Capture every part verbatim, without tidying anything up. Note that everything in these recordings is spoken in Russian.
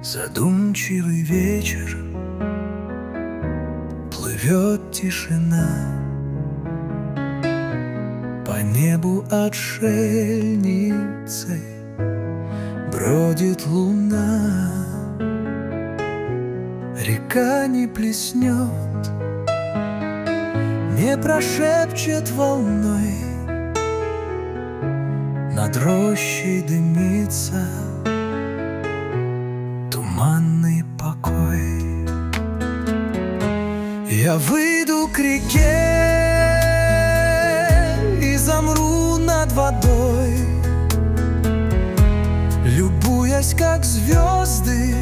Задумчивый вечер, плывет тишина, по небу отшельницей бродит луна. Река не плеснет, не прошепчет волной, над рощей дымится туманный покой. Я выйду к реке и замру над водой, любуясь, как звезды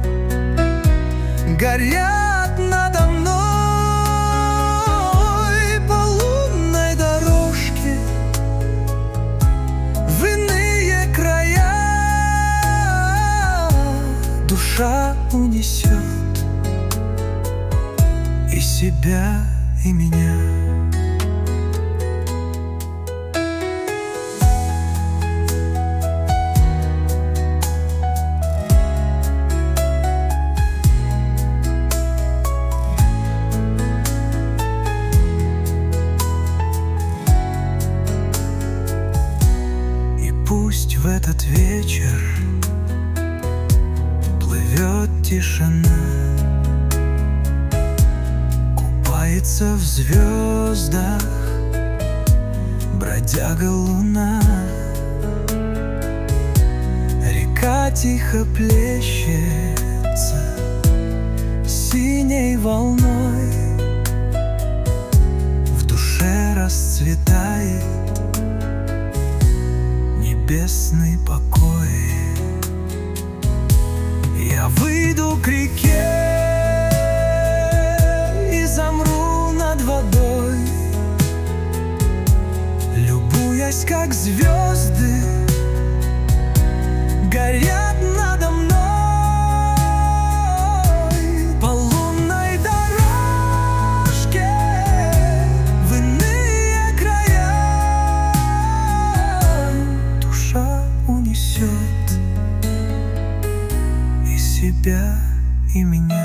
горят надо мной. По лунной дорожке в иные края душа унесет и себя, и меня. Пусть в этот вечер плывет тишина, купается в звездах бродяга луна. Река тихо плещется синей волной, в душе расцветает небесный покой. Я выйду к реке и замру над водой, любуясь, как звезды горят надо мной. По лунной дорожке в иные края душа унесет и себя, и меня.